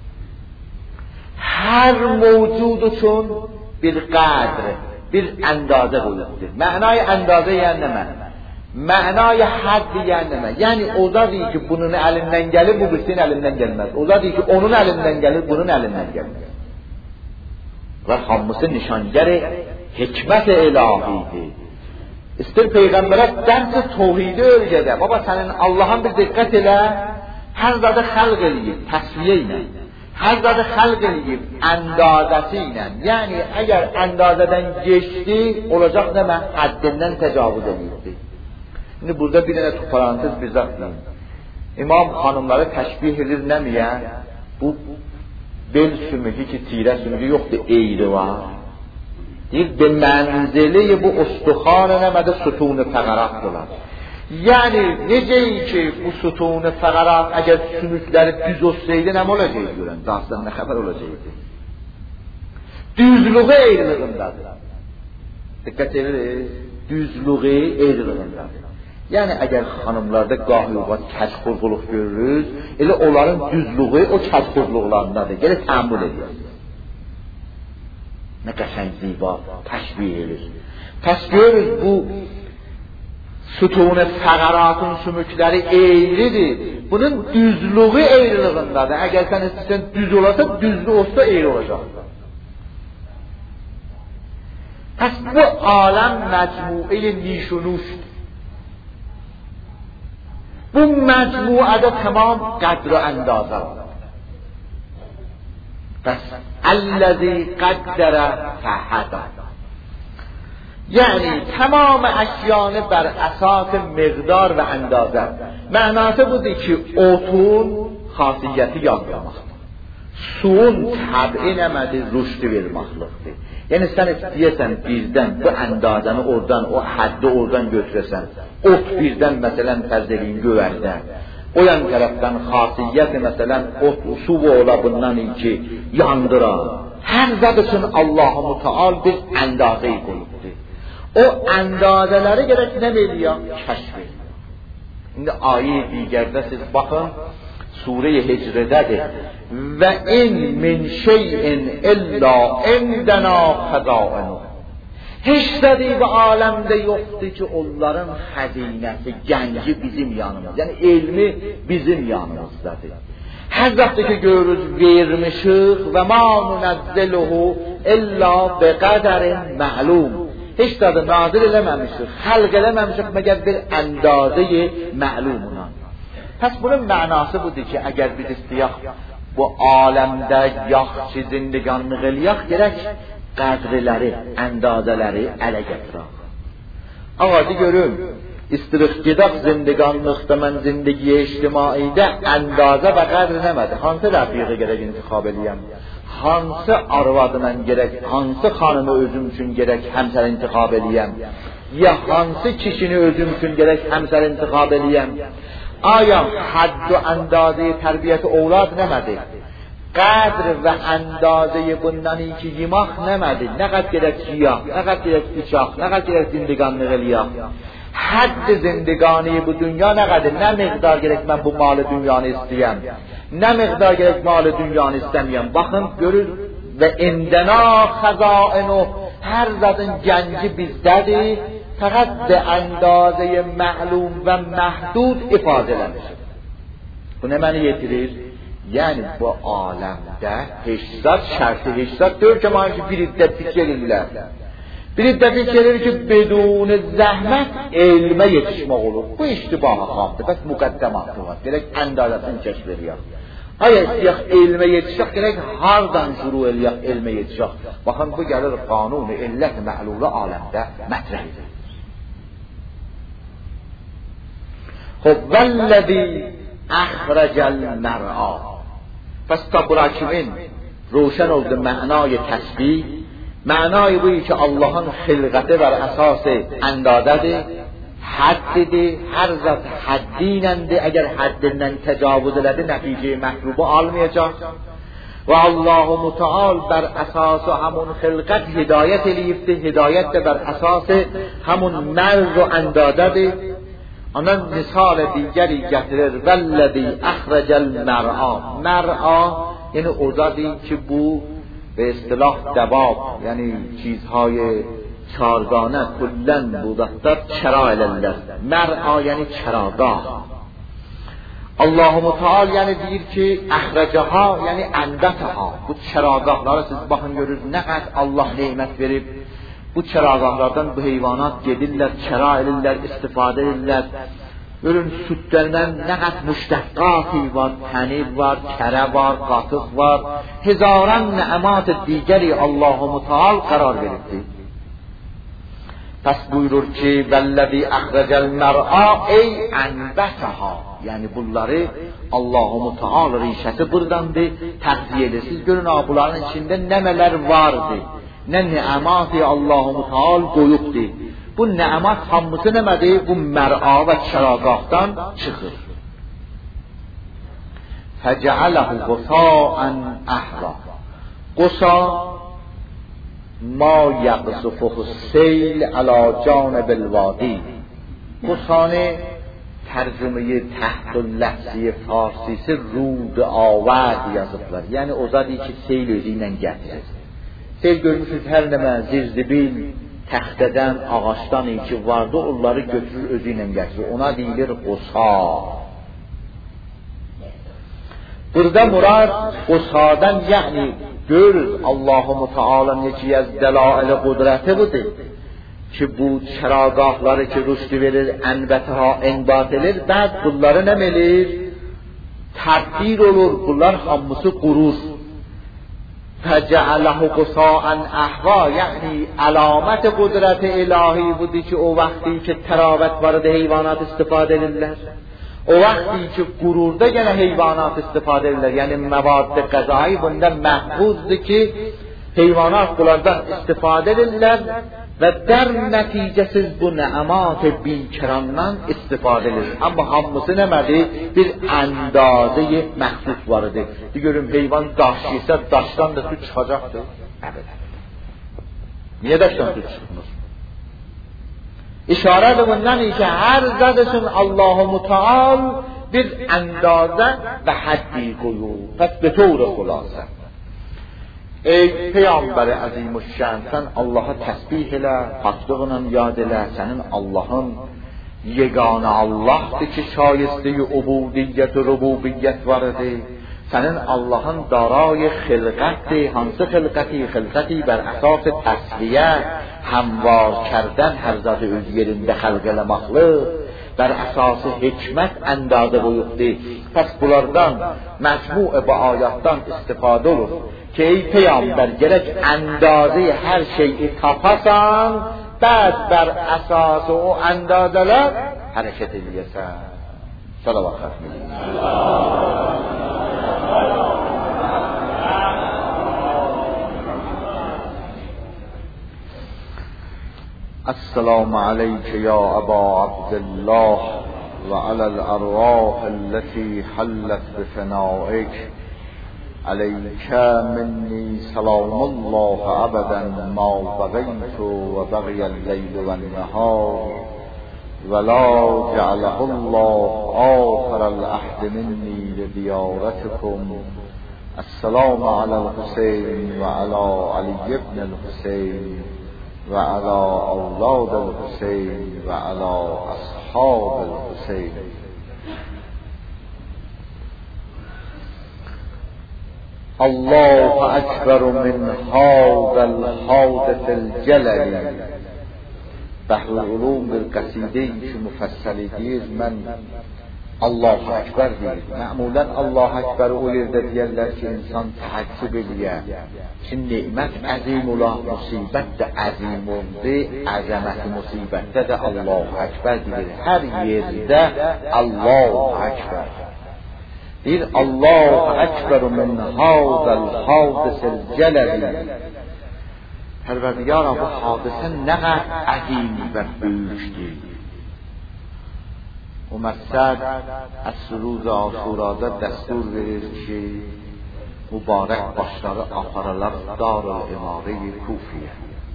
Hər mövcud üçün bir qədr, bir əndazə qoyulubdur. Mənay əndazə yəni nə məna? Mənay hədd yəni nə? Yəni o da deyir ki, bunun əlindən gəlir, bu birisinin əlindən gəlməz. O da deyir ki, onun əlindən gəlir, bunun əlindən gəlməz. Və hamısı nişangəri hikmət-i ilahidir. İstir Peyğəmbərə dərs-i tohidi öyrədə. Baba, sənin Allah'ın bir diqqət elə, hər zadı xəlq eləyib, təsviyə ilə. Hər zadı xəlq eləyib, əndazəsi ilə. Yəni, əgər əndazədən geçdi, olacaq nəmə? Həddindən təcavüz edildi. Şimdi burada bir dənə parantez bir zat deyim. İmam xanımları təşbih edir nəmiyə? Bu bel sümükü ki, tirə sümükü yoxdur, eğri var. Deyir, be mənzili bu ustuxanə nəmədə sütun-u fəqaratdırlar. Yəni, necəyi ki, bu sütun-u fəqarat əgər sümükləri düz olsaydı, nə olacaqdı görən? Dansdan nə xəbər olacaqdı? Düzlüğü eğriliğindadır. Diqqət edilir, düzlüğü eğriliğindadır. Yəni, əgər xanımlarda qahiyubat kəşxurquluq görürüz, elə onların düzlüğü o kəşxurquluqlarındadır. Gələ təəmmül edir. Nə qəşəng ziba, təşbih edir. Təşbih edir, bu sütun-u fəqaratın sümükləri eğridir. Bunun düzlüğü eğriliğindadır. Əgər sən istəyirsən düz olasa, düzlü olsa eğri olacaqdır. Pəs bu aləm məcmuə-i nişunuşdur. Bu məcmuədə tamam qədr və əndazə var. Pəs Əl-ləzi qəddərə fəhədə. Yəni, tamam əşyanı bər əsas miqdar və əndazə. Mənası budur ki, otun xasiyyəti yandırmaqdır. Suyun təb'i nəmədir? Rüşdü vermaqlıqdır. Yəni, sən istəyəsən birdən bu əndazəni oradan, o həddi oradan götürəsən, ot birdən, məsələn, tərzəliyin gövərdən, o yan tərəfdən xasiyyəti, məsələn, ot su ola bundan ki, yandıra. Hər zad üçün Allah-u Müteal bir əndazəyi qoyubdur. O əndazələri gərək nə eləyək? Kəşf edin. İndi ayə-i digərdə siz baxın, Sure-i Hicrədədir. Və in min şeyin illa indəna xəzainu. Heç zədi bu aləmdə yoxdur ki, onların xəzinəsi, gənci bizim yanımız. Yəni, elmi bizim yanımızdadır. Hər zətdir ki, görürüz, vermişik və ma nunəzzəluhu illa bi qədərin məlum. Heç zədi nadir eləməmişik, xəlq eləməmişik, məgər bir əndazəyi məlumuna. Pəs bunun mənası budur ki, əgər biz istəyək bu aləmdə yaxşı zindiganlıq eləyək, gerək qədriləri, əndazələri ələ gətirək. Ağacı görüm, istirik gedək zindiganlıqda, mən zindigiyə ictimaidə əndazə və qədr nəmədir? Hansı rəfiqə gərək intixab eləyəm? Hansı arvadına gərək, hansı xanımı özüm üçün gərək həmsər intixab eləyəm? Ya hansı kişini özüm üçün gərək həmsər intixab eləyəm? Aya hədd və əndazəyi tərbiyyəti oğlad nəmədir? Qədr və əndazəyi bundan ki, yemək nəmədir? Nə qəd gerək yiyaq, nə qəd gerək içaq, nə qəd gerək zindiganlıq eləyaq? حد زندگانی bu دنیا نقدر، نه مقدار gerek ben bu malı dünyanı isteyem، نه مقدار gerek malı dünyanı istemeyem. Bakın görür ve indena خزائن، her zatın genci bizdedir، fakat به اندازه معلوم و محدود ifadelenir. Bu ne məni yetirir? Yəni bu aləmdə heçzat şərti heçzat deyil ki, məni bir iddət fikirlər. Bir iddət fikirlər ki, bedun zəhmət elmə yetişmək olur. Bu iştibaha xalqdır, bəs müqəddəmatı var. Gerək əndazəsini kəşf eləyək. Aya istəyək elmə yetişək, gerək hardan şuru eləyək elmə yetişək. Baxın, bu gəlir qanun-u illət mə'lulə aləmdə mətrəhdir. Xub, vəlləzi əxrəcəl mər'a. پس تا براکمین روشن oldu معنای تسبیح، معنای بویی که Allah'ın خلقته بر اساس اندازده، حدده، هر ذات حدیننده، اگر حدیnden تجاوز elədi نتیجه مطلوب almayacaq و الله متعال بر اساس همون خلقت هدایت eləyibdi، هدایت de بر اساس همون مرز و اندازده. آنان مثال دیگری گترر والذی اخرج المرعا. مرعا یعنی اوزادی که بو به اصطلاح دواب، یعنی چیزهای چارگانه کلن بودتر چرائل الله. مرعا یعنی چراگاه. الله متعال یعنی دیر که اخرجها یعنی اندتها. Bu çaragahlara siz bakın görürüz ne kadar Allah nimet verip bu çaragahlardan bu heyvanat gedirlər, çara edirlər, istifadə edirlər. Görün sütlərdən nə qədər müştəqqati var, pənir var, kərə var, qatıq var, hezaran nəəmat digəri Allah-u Müteal qərar veribdir. Pəs buyurur ki, vəlləzi əxrəcəl mər'a ey ənbətəha. Yəni bunları Allah-u Müteal rişəsi buradandır, təqdiyə edir. Siz görün, bunların içində nəmələr vardır. Nə nəəmat-i Allah-u Müteal qoyubdur. Bu nəəmat hamısı nəmədir? Bu mər'a və çaragahdan çıxır. Fəcəələhu qusa'an əhra. Qusa ma yaqzufuhu seyl alə canibil vadi. Qusanı tərcüməyi təhdül ləhzi farsisi rud avəd yazıblar. Yəni o zadı ki seyl özü ilə gətirir. Seyl görmüşüz hər nəmə zirzibil təxtədən, ağaçdan ki vardı, onları götürür özü ilə gətirir. Ona deyilir qusa. Burada murad qusadan, yəni görürüz Allah-u Müteala'nın yeki az delail qudreti budur ki bu çaragahları ki rüşdü verir, ənbətəha enbat edir, bəd bunları nə melir? Təbdir olur, bunlar hamısı qurur. فجعله قصاء احوا، یعنی علامت قدرت الهی بودی که او وقتی که تراوت وارد حیوانات استفاده edilir، o وقتی که گرورده گنه حیوانات استفاده edilir، یعنی مواد غذایی bunda محفوظdır ki حیوانات bunlardan استفاده edilir ve der nəticəsiz bu nəəmat bikrandan istifadə edilir. Amma hamısı nəmədir? Bir əndazə məxsus var idi. Görün, heyvan daş yesə, daşdan da su çıxacaqdır. Niyə daşdan su çıxmır? İşarədir bundan ki, hər zat üçün Allah-u Müteal bir əndazə və həddi qoyur. Pəs به طور خلاصه ey Peyğəmbər əzimüşşən, sən Allaha təsbih elə, paklığına yad elə, sənin Allahın yeganə Allahdır ki, şayəstəyi ubudiyyət və rububiyyət var idi. Sənin Allahın daray xilqətdir, hansı xilqəti? Xilqəti bər əsas təsviyə, həmvar kərdən, hər zat öz yerində xəlq eləmaqlıq, bər əsası hikmət əndazə qoyubdur. Pəs bunlardan, məcmu bu ayatdan istifadə olur ki ey Peyğəmbər, gərək əndazə hər şeyi tapasan, bəd bər əsası o əndazələr hərəkət eləyəsən. Salavat xətm edin. السلام عليك يا أبا عبد الله وعلى الأرواح التي حلت بفنائك عليك مني سلام الله أبدا ما بغيت وبغي الليل والنهار ولا جعله الله آخر العهد مني لزيارتكم. السلام على الحسين وعلى علي بن الحسين وعلى اولاد الحسين وعلى اصحاب الحسين. الله اکبر من هذا الحادث الجلل. بحرالعلوم بالقصیده که مفصل دیر من الله اکبر deyir. Məmulən Allah Ekber o yerdə deyərlər ki, insan təəccüb eləyər ki, nemət əzim ola, musibət də əzim oldu, əzəməti musibətdə də Allah Ekber deyir. Hər yerdə Allah Ekber deyir. Allah Ekber min hadal hadisel cələli. Pərverdigar, bu hadisə nə qədər əzim və böyükdür. Məqsəd از روز عاشورادا دستور verir ki, mübarək başları aparılar Darül-İmarə Kufiyə.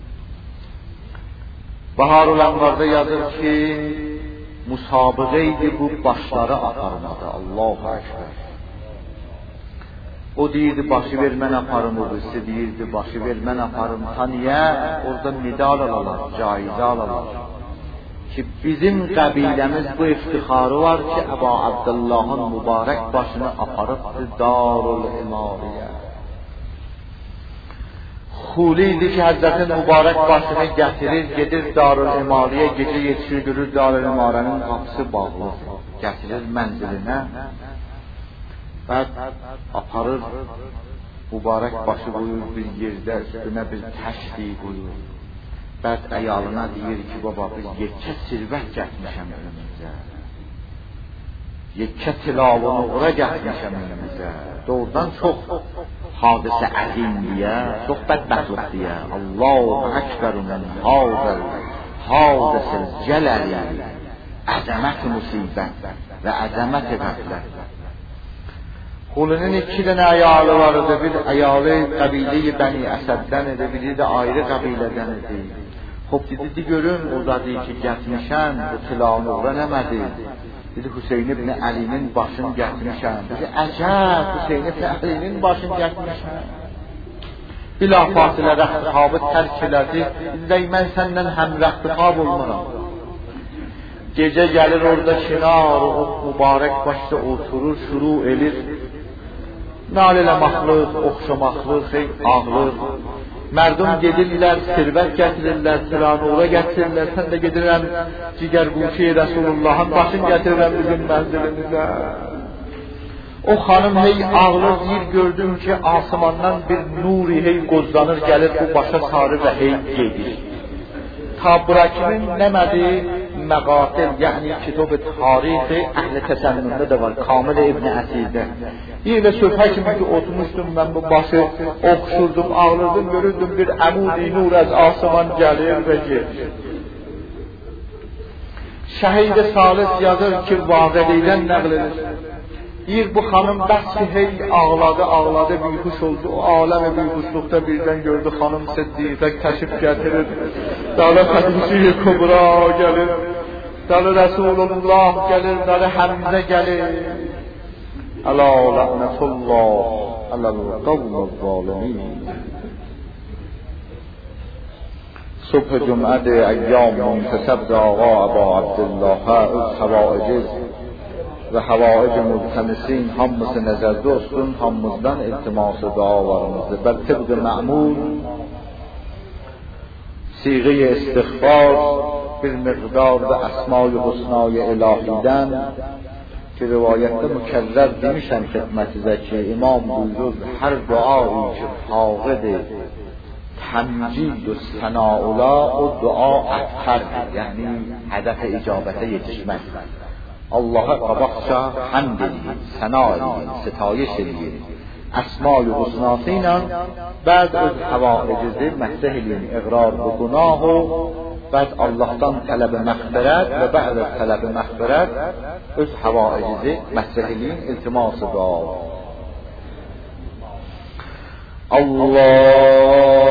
Baharul Envar'da yazır ki, müsabiqə idi bu başları aparmadı. Allahu Ekber. O deyirdi başı ver mən aparım, o birisi deyirdi başı ver mən aparım. Saniyə orada medal alalar, caizə alalar. Ki bizim qəbiləmiz bu iftixarı var ki, Əbu Abdullahın mübarək başını aparıbdı Darül-İmarəyə. Xuli idi ki, Həzrətin mübarək başını gətirir, gedir Darül-İmarəyə, gecə yetişir, görür Darül-İmarənin qapısı bağlı, gətirir mənzilinə və aparır, mübarək başı qoyur bir yerdə, üstünə bir təşdi qoyur. Bəd əyalına deyir ki, baba biz yekə sirvət gətirmişəm önümüzə, yekə tilavını ora gətirmişəm önümüzə. Doğrudan çox hadisə əzim deyə, çox bədbəxtlik deyə. Allahu Ekber min hadal hadisel cələli. Əzəmət musibət və əzəmət qəflət. Xulinin iki dənə əyalı var idi. Bir əyalı qəbilə-i Bəni Əsəddən idi, biri də ayrı qəbilədən idi. Xub dedi, görün, orada deyir ki, gətirmişəm, bu tilanı uğra nəmədi? Dedi, Hüseyin ibn Əlinin başını gətirmişəm. Dedi, əcəb, Hüseyin ibn Əlinin başını gətirmişəm. Bilafasilə rəxtiqabı tərk elədi. Dedi, mən səndən həm rəxtiqab olmuram. Gecə gəlir orada kinar, o mübarək başda oturur, şuru elir. Nal eləmaqlıq, oxşamaqlıq, xeyr ağlıq. Mərdum gedirlər, sirvət gətirirlər, tilanura gətirirlər. Sən də gedirəm, cigər quşi Rəsulullahın başını gətirirəm bizim mənzilimizə. O xanım hey ağlıq deyir, gördüm ki, asımandan bir nuri hey qozlanır, gəlir bu başa sarı və hey gedir. Tabrakimin nəmədi? Məqatil, yəni kitab-ı tarixi əhl-i təsənnündə də var, Kamil İbn Əsirdə. Yerlə söhbə kimi ki, oturmuşdum mən bu başı, oxşurdum, ağlırdım, görürdüm bir əmud-i nur az asıman gəlir və gedir. Şəhid-i Salis yazır ki, vaqəlikdən nəql edir. Deyir, bu xanım bəs ki, hey ağladı, ağladı, biyhuş oldu. O aləmi biyhuşluqda birdən gördü, xanım Siddiqə kəşif gətirir. Dalı Xədicə Kubra gəlir, dalı Rəsulullah gəlir, dalı Həmzə gəlir. Əla lənətullah, ələl qavmul zalimin. Subh cüm'ədə əyyam müntəsəbdə ağa Əbu Abdullahə öz həvaiciz ve havaic multemisin hamısı nəzərdə olsun, hamımızdan iltiması dualarımızdır. Bəl tıbq-ı mə'mul siğə-i istiğfar bir miqdar və əsma-i husna-i ilahiden ki rivayette mükerrer demişəm xidmətinizə ki imam buyurur hər duayı ki fağıdır təmcid və sənaulə o dua əktərdir, yəni hədəf-i icabətə yetişmək. Allah'a qabaqca həmd edin, səna edin, sitayiş edin. Əsma-i husnası ilə bəd öz həvaicizi məhzəh edin, iqrar bu günahı, bəd Allah'tan tələb-i məğfirət və bəd tələb-i məğfirət öz həvaicizi məhzəh edin, iltiması dua.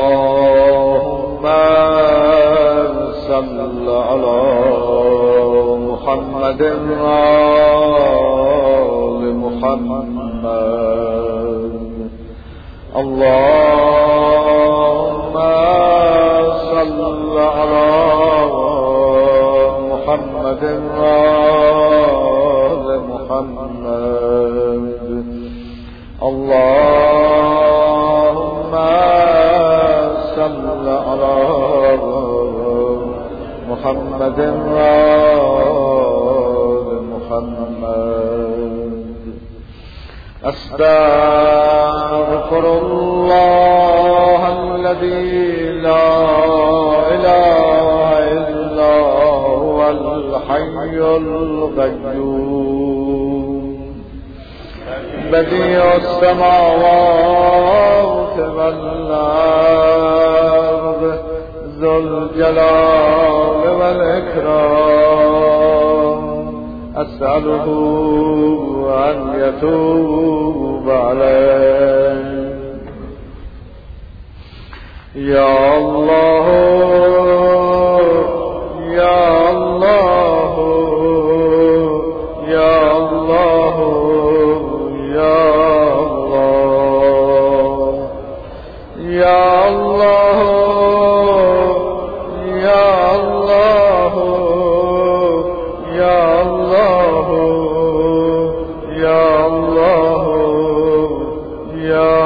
Allahümmə salli ala محمد وآل محمد اللهم صل على محمد وآل محمد اللهم صل على محمد وآل محمد أستغفر الله الذي لا إله إلا هو الحي القيوم بديع السماوات والأرض ذو الجلال والإكرام أسأله أن يتوب عليه يا الله يا الله يا الله يا الله يا الله يا الله يا الله يا الله يا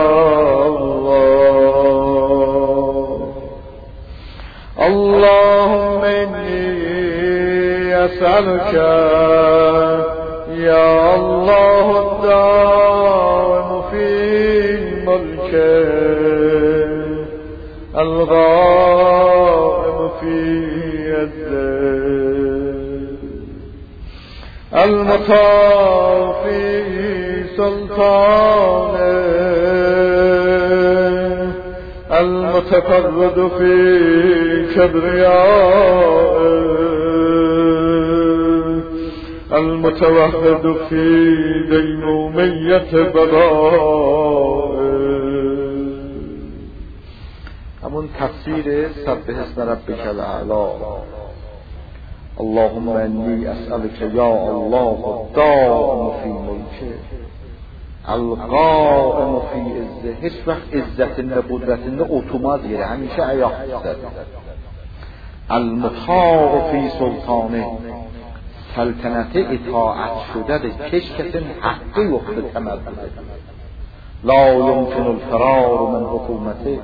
الله اللهم إني أسألك يا الله الدائم في ملكه الغائب في يده المطاع في سلطانه المتفرد في كبريائه المتوحد في دينومية بقائه. همون تفسیر سبح اسم ربک الاعلی. اللهم انی اسألك یا الله الدائم فی ملکه القائم فی عزه. هیچ وقت عزت نه قدرت نه اتومات گیره، همیشه عیاق زد. المطاع فی سلطانه، سلطنت اطاعت شده ده کش کسی حقی وقت تمرد لا یمکن الفرار من حکومته.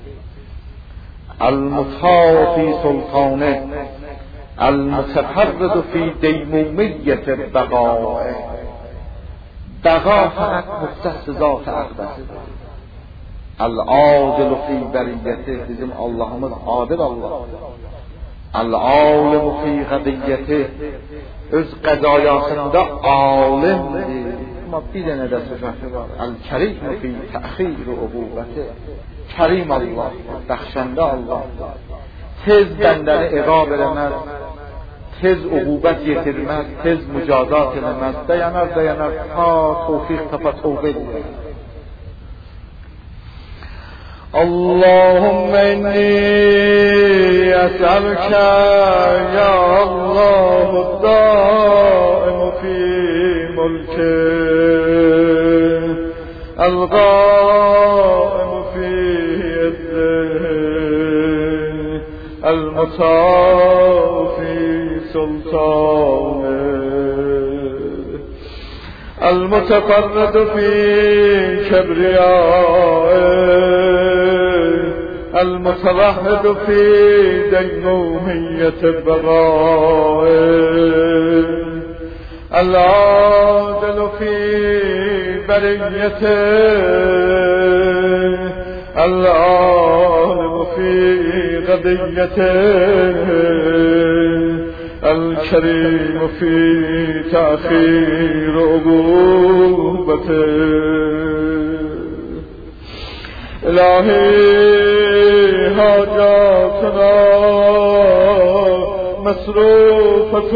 المطاع فی سلطانه المتفرد فی دیمومیت بقائه. بقا فقط مختص ذات اقدسه. العادل فی بریته، bizim Allah'ımız adil Allah. العالم فی قضیته، öz qazayasında alimdir. Amma bir dənə də sıfatı var. El-Kerim fi təxir uqubəti. Kerim Allah, bəxşəndə Allah. Tez bəndəni iqab eləməz, tez uqubət yetirməz, tez mücazat eləməz. Dayanar dayanar ta tevfiq tapa tövbə edir. اللهم إني أسألك يا الله الدائم في ملكه القائم في يده المطاع في سلطانه المتفرد في كبريائه المتوحد في دينومية بقائه العادل في بريته العالم في قضيته الكريم في تأخير عقوبته. إلهي حاجاتنا مصروفة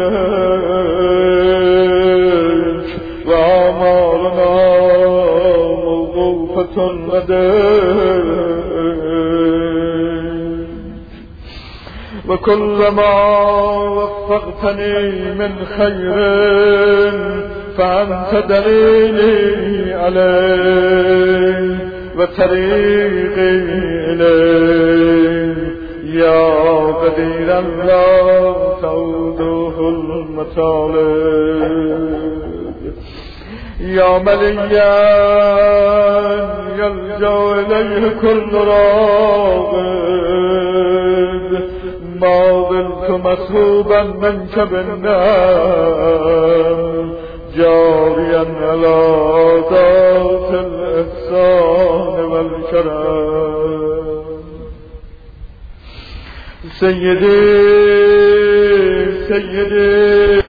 إليك وأعمالنا موقوفة لديك وكلما وفقتني من خير فأنت دليلي عليه وطريقي إليه يا قديرا لا تعوده المطالب يا مليا يلجأ إليه كل راغب ما ظلت مسحوبا منك بالنعم جاريا على ذات الإحسان والكرم سيدي سيدي